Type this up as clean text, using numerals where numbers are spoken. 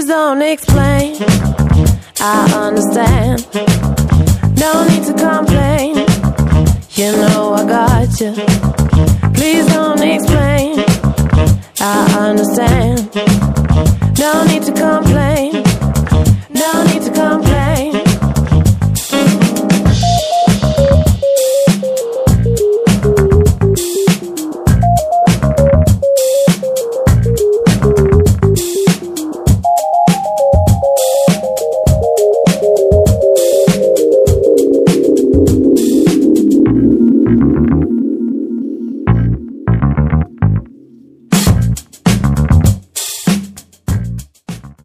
Please don't explain, I understand. No need to complain, you know I got you. Please don't explain, I understand. No need to complain.